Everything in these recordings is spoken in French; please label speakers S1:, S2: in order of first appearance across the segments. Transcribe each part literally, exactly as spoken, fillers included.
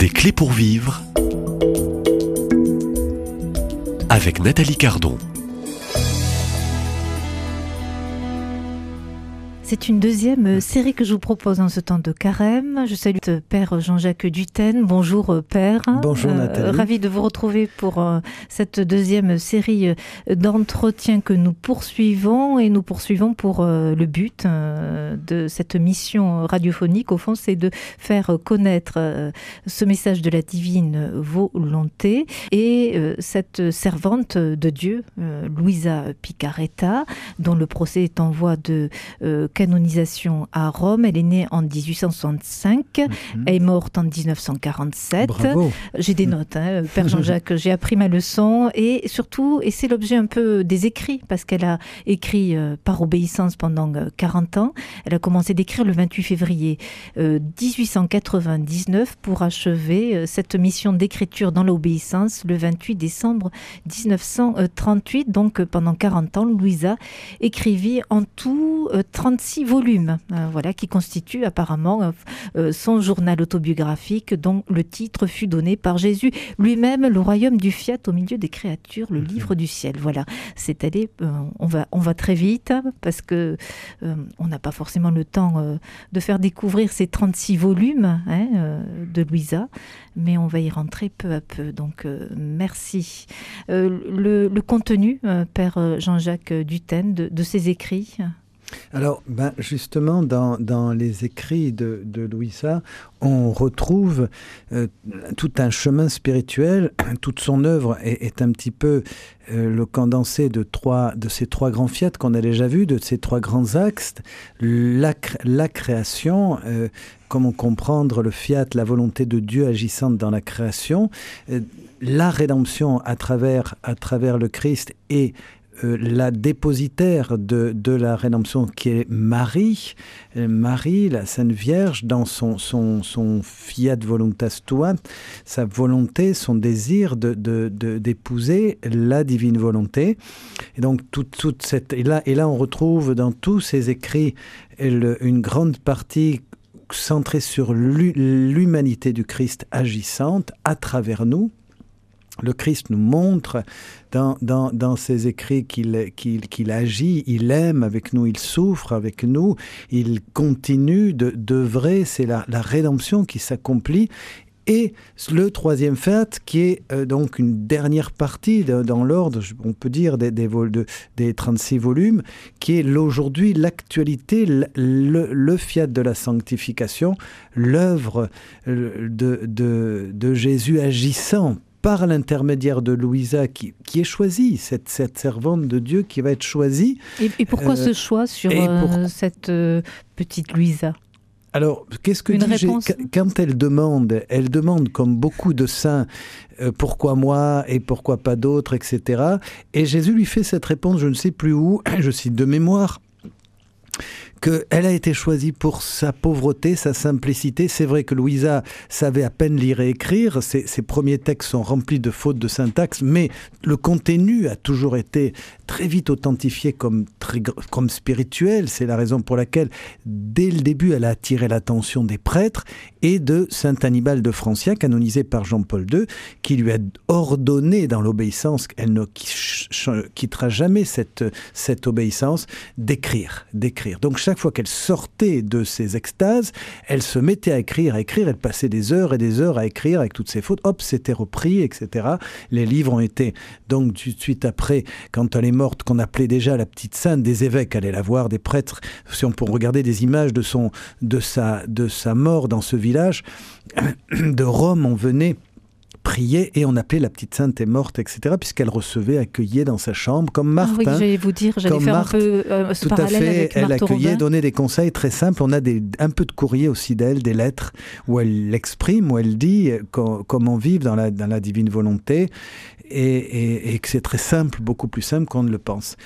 S1: Des clés pour vivre avec Nathalie Cardon.
S2: C'est une deuxième série que je vous propose en ce temps de carême. Je salue le Père Jean-Jacques Dutène. Bonjour Père.
S3: Bonjour Nathalie.
S2: Euh, ravi de vous retrouver pour euh, cette deuxième série d'entretiens que nous poursuivons. Et nous poursuivons pour euh, le but euh, de cette mission radiophonique. Au fond, c'est de faire connaître euh, ce message de la divine volonté. Et euh, cette servante de Dieu, euh, Luisa Picarretta, dont le procès est en voie de euh, canonisation à Rome. Elle est née en dix-huit cent soixante-cinq. Mm-hmm. Elle est morte en dix-neuf cent quarante-sept.
S3: Bravo.
S2: J'ai des notes, hein, Père Jean-Jacques. J'ai appris ma leçon. Et surtout, et c'est l'objet un peu des écrits, parce qu'elle a écrit euh, par obéissance pendant euh, quarante ans. Elle a commencé d'écrire le vingt-huit février euh, dix-huit cent quatre-vingt-dix-neuf pour achever euh, cette mission d'écriture dans l'obéissance le vingt-huit décembre dix-neuf cent trente-huit. Donc euh, pendant quarante ans, Luisa écrivit en tout euh, trente-six volumes, euh, voilà, qui constituent apparemment euh, son journal autobiographique dont le titre fut donné par Jésus lui-même, Le royaume du fiat au milieu des créatures, le livre du ciel. Voilà, c'est allé, euh, on va, on va très vite parce que euh, on n'a pas forcément le temps euh, de faire découvrir ces trente-six volumes hein, euh, de Luisa, mais on va y rentrer peu à peu. Donc euh, merci. Euh, le, le contenu, euh, Père Jean-Jacques Dutène, de, de ces écrits.
S3: Alors, ben justement, dans, dans les écrits de, de Luisa, on retrouve euh, tout un chemin spirituel. Toute son œuvre est, est un petit peu euh, le condensé de, trois, de ces trois grands fiat qu'on a déjà vus, de ces trois grands axes. La, la création, euh, comment comprendre le fiat, la volonté de Dieu agissante dans la création, euh, la rédemption à travers, à travers le Christ et Euh, la dépositaire de, de la rédemption qui est Marie, euh, Marie, la Sainte Vierge, dans son, son, son fiat voluntas tua, sa volonté, son désir de, de, de, d'épouser la divine volonté. Et donc, toute, toute cette, et, là, et là, on retrouve dans tous ses écrits le, une grande partie centrée sur l'humanité du Christ agissante à travers nous. Le Christ nous montre dans, dans, dans ses écrits qu'il, qu'il, qu'il agit, il aime avec nous, il souffre avec nous, il continue de, d'œuvrer, c'est la, la rédemption qui s'accomplit. Et le troisième fait, qui est euh, donc une dernière partie de, dans l'ordre, on peut dire, des, des, vol, de, des trente-six volumes, qui est l'aujourd'hui, l'actualité, le, le, le fiat de la sanctification, l'œuvre de, de, de Jésus agissant par l'intermédiaire de Luisa, qui, qui est choisie, cette, cette servante de Dieu qui va être choisie.
S2: Et, et pourquoi euh, ce choix sur pour... euh, cette euh, petite Luisa ?
S3: Alors, qu'est-ce que dit Jésus ? Quand elle demande, elle demande comme beaucoup de saints, euh, pourquoi moi et pourquoi pas d'autres, et cetera. Et Jésus lui fait cette réponse, je ne sais plus où, je cite de mémoire, qu'elle a été choisie pour sa pauvreté, sa simplicité. C'est vrai que Luisa savait à peine lire et écrire. Ses, ses premiers textes sont remplis de fautes de syntaxe, mais le contenu a toujours été très vite authentifié comme, très, comme spirituel. C'est la raison pour laquelle, dès le début, elle a attiré l'attention des prêtres et de saint Annibal de Francia, canonisé par Jean-Paul deux, qui lui a ordonné dans l'obéissance, elle ne quittera jamais cette, cette obéissance, d'écrire, d'écrire. Donc chaque fois qu'elle sortait de ses extases, elle se mettait à écrire, à écrire, elle passait des heures et des heures à écrire avec toutes ses fautes, hop, c'était repris, et cetera. Les livres ont été, donc tout de suite après, quand elle est morte, qu'on appelait déjà la petite sainte, des évêques allaient la voir, des prêtres, si on peut regarder des images de, son, de, sa, de sa mort dans ce village, de Rome, on venait prier et on appelait la petite sainte est morte, et cetera, puisqu'elle recevait, accueillait dans sa chambre, comme Marthe.
S2: Ah oui,
S3: hein,
S2: j'allais vous dire, j'allais faire
S3: Marthe,
S2: un peu euh, ce
S3: tout
S2: parallèle
S3: à fait,
S2: avec
S3: elle
S2: Marthe
S3: accueillait,
S2: Robin.
S3: donnait des conseils très simples. On a des, un peu de courrier aussi d'elle, des lettres, où elle l'exprime, où elle dit co- comment vivre dans la, dans la divine volonté, et, et, et que c'est très simple, beaucoup plus simple qu'on ne le pense.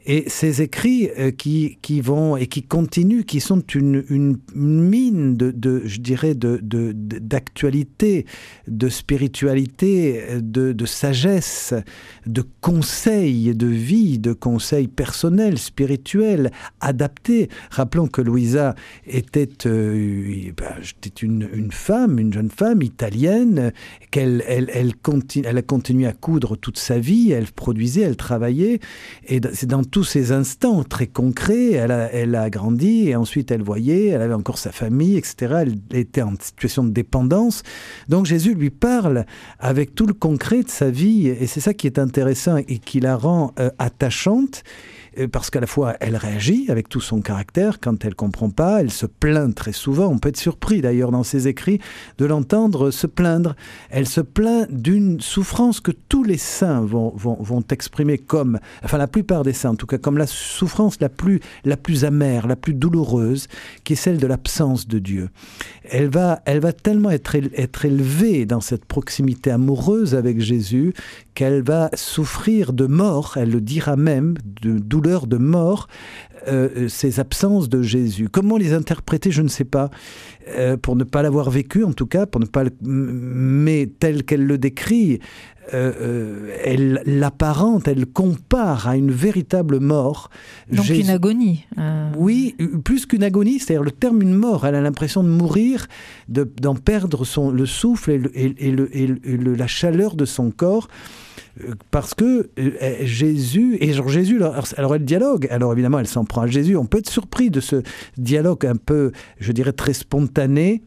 S3: Et ces écrits euh, qui, qui vont et qui continuent, qui sont une, une mine de, de, je dirais, de, de, d'actualité, de spiritualité, de, de sagesse, de conseils de vie, de conseils personnels, spirituels, adaptés. Rappelons que Louisa était, euh, ben, était une, une femme, une jeune femme italienne, qu'elle elle, elle continue, elle a continué à coudre toute sa vie, elle produisait, elle travaillait, et c'est dans tous ces instants très concrets, elle a, elle a grandi, et ensuite elle voyait, elle avait encore sa famille, et cetera. Elle était en situation de dépendance. Donc Jésus lui parle avec tout le concret de sa vie, et c'est ça qui est intéressant et qui la rend euh, attachante, parce qu'à la fois, elle réagit avec tout son caractère. Quand elle ne comprend pas, elle se plaint très souvent. On peut être surpris, d'ailleurs, dans ses écrits, de l'entendre se plaindre. Elle se plaint d'une souffrance que tous les saints vont, vont, vont exprimer comme, enfin la plupart des saints, en tout cas, comme la souffrance la plus, la plus amère, la plus douloureuse, qui est celle de l'absence de Dieu. Elle va, elle va tellement être, être élevée dans cette proximité amoureuse avec Jésus qu'elle va souffrir de mort, elle le dira même, de douleur de mort, euh, ces absences de Jésus. Comment les interpréter, je ne sais pas, euh, pour ne pas l'avoir vécu en tout cas, pour ne pas le... mais tel qu'elle le décrit, euh, euh, elle l'apparente, elle compare à une véritable mort.
S2: Donc
S3: Jésus...
S2: une agonie. Euh...
S3: Oui, plus qu'une agonie, c'est-à-dire le terme une mort, elle a l'impression de mourir, de, d'en perdre son, le souffle et, le, et, et, le, et le, la chaleur de son corps. Parce que euh, Jésus, et genre Jésus, alors, alors elle dialogue, alors évidemment elle s'en prend à Jésus, on peut être surpris de ce dialogue un peu, je dirais, très spontané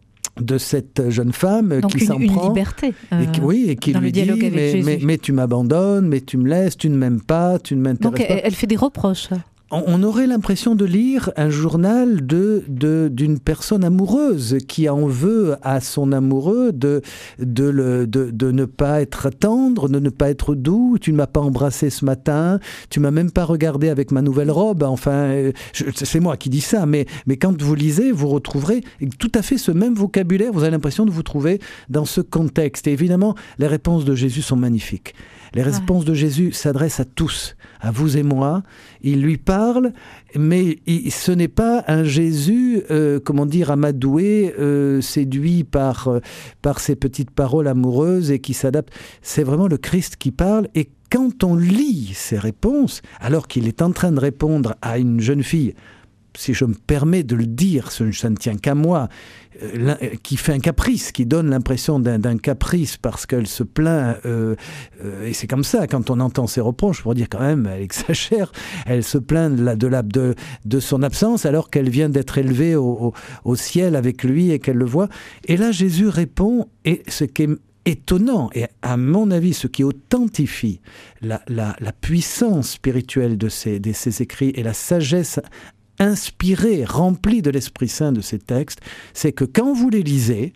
S3: de cette jeune femme.
S2: Donc
S3: qui
S2: une,
S3: s'en
S2: une
S3: prend,
S2: liberté euh,
S3: et qui, oui, et qui
S2: dans
S3: lui
S2: le dialogue
S3: dit,
S2: avec
S3: mais,
S2: Jésus.
S3: mais, mais tu m'abandonnes, mais tu me laisses, tu ne m'aimes pas, tu ne m'intéresses
S2: Donc
S3: pas.
S2: elle, elle fait des reproches.
S3: On aurait l'impression de lire un journal de, de, d'une personne amoureuse qui en veut à son amoureux de, de, le, de, de ne pas être tendre, de ne pas être doux. Tu ne m'as pas embrassé ce matin, tu m'as même pas regardé avec ma nouvelle robe. Enfin, je, c'est moi qui dis ça, mais, mais quand vous lisez, vous retrouverez tout à fait ce même vocabulaire. Vous avez l'impression de vous trouver dans ce contexte. Et évidemment, les réponses de Jésus sont magnifiques. Les réponses ouais. de Jésus s'adressent à tous, à vous et moi. Il lui parle, mais il, ce n'est pas un Jésus, euh, comment dire, amadoué, euh, séduit par, euh, par ses petites paroles amoureuses et qui s'adapte. C'est vraiment le Christ qui parle. Et quand on lit ses réponses, alors qu'il est en train de répondre à une jeune fille, si je me permets de le dire, ça ne tient qu'à moi, euh, qui fait un caprice, qui donne l'impression d'un, d'un caprice parce qu'elle se plaint, euh, euh, et c'est comme ça, quand on entend ses reproches, pour dire quand même, elle exagère, elle se plaint de, la, de, la, de, de son absence alors qu'elle vient d'être élevée au, au, au ciel avec lui et qu'elle le voit. Et là, Jésus répond, et ce qui est étonnant, et à mon avis, ce qui authentifie la, la, la puissance spirituelle de ces, de ces écrits et la sagesse inspiré, rempli de l'Esprit Saint de ces textes, c'est que quand vous les lisez,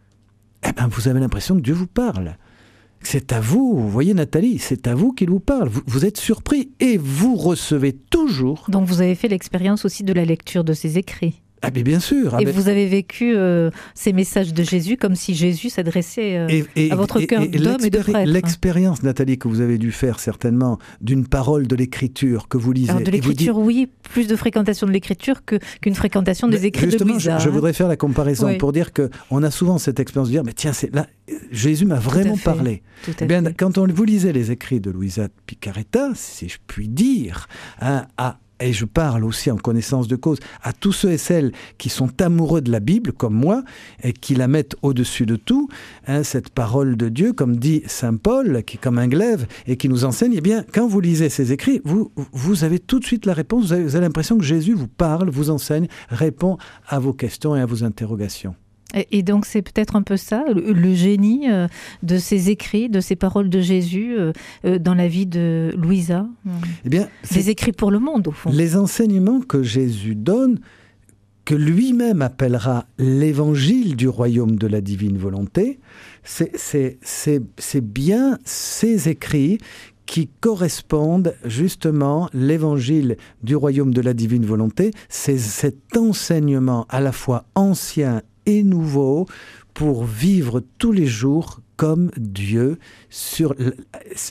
S3: eh ben vous avez l'impression que Dieu vous parle. C'est à vous, vous voyez Nathalie, c'est à vous qu'il vous parle. Vous, vous êtes surpris et vous recevez toujours...
S2: Donc vous avez fait l'expérience aussi de la lecture de ces écrits.
S3: Ah mais bien sûr.
S2: Et
S3: ah,
S2: vous avez vécu euh, ces messages de Jésus comme si Jésus s'adressait euh,
S3: et, et,
S2: à votre cœur et, et d'homme et de prêtre.
S3: L'expérience, Nathalie, que vous avez dû faire certainement d'une parole de l'Écriture que vous lisez.
S2: Alors de l'Écriture,
S3: dites...
S2: oui, plus de fréquentation de l'Écriture que, qu'une fréquentation des mais écrits de Louisa.
S3: Je, je voudrais faire la comparaison
S2: oui.
S3: pour dire qu'on a souvent cette expérience de dire, mais tiens, c'est là, Jésus m'a vraiment
S2: fait,
S3: parlé.
S2: Tout à
S3: Bien,
S2: fait.
S3: Quand on vous lisait les écrits de Louisa Picaretta, si je puis dire, hein, à et je parle aussi en connaissance de cause, à tous ceux et celles qui sont amoureux de la Bible, comme moi, et qui la mettent au-dessus de tout, hein, cette parole de Dieu, comme dit saint Paul, qui est comme un glaive, et qui nous enseigne, eh bien, quand vous lisez ces écrits, vous, vous avez tout de suite la réponse, vous avez, vous avez l'impression que Jésus vous parle, vous enseigne, répond à vos questions et à vos interrogations.
S2: Et donc c'est peut-être un peu ça, le, le génie euh, de ces écrits, de ces paroles de Jésus euh, euh, dans la vie de Louisa.
S3: Eh bien,
S2: des écrits pour le monde, au fond.
S3: Les enseignements que Jésus donne, que lui-même appellera l'évangile du royaume de la divine volonté, c'est, c'est, c'est, c'est bien ces écrits qui correspondent justement l'évangile du royaume de la divine volonté, c'est cet enseignement à la fois ancien et nouveau pour vivre tous les jours comme Dieu sur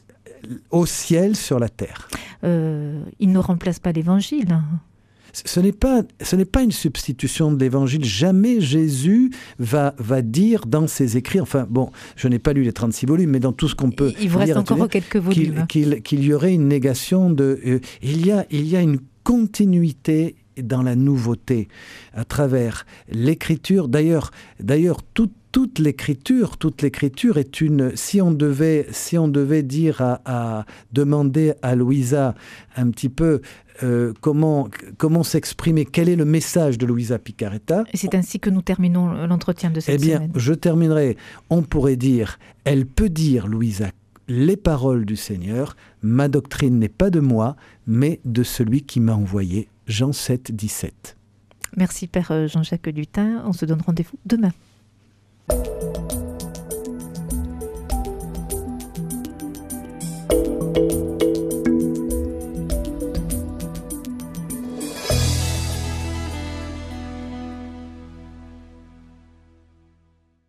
S3: au ciel sur la terre.
S2: Euh, il ne remplace pas l'Évangile.
S3: Ce n'est pas, ce n'est pas une substitution de l'Évangile. Jamais Jésus va, va dire dans ses écrits, enfin bon, je n'ai pas lu les trente-six volumes, mais dans tout ce qu'on peut
S2: il vous reste
S3: lire,
S2: encore quelques volumes.
S3: Qu'il, qu'il, qu'il y aurait une négation de... Euh, il, y a, il y a une continuité dans la nouveauté à travers l'écriture. D'ailleurs, d'ailleurs toute Toute l'écriture, toute l'écriture est une. Si on devait, si on devait dire à, à demander à Louisa un petit peu euh, comment comment s'exprimer, quel est le message de Louisa Piccarreta.
S2: Et c'est ainsi que nous terminons l'entretien de cette
S3: semaine. Eh bien,
S2: semaine.
S3: je terminerai. On pourrait dire, elle peut dire, Louisa, les paroles du Seigneur. Ma doctrine n'est pas de moi, mais de celui qui m'a envoyé. Jean sept, dix-sept.
S2: Merci Père Jean-Jacques Dutin. On se donne rendez-vous demain. Thank you.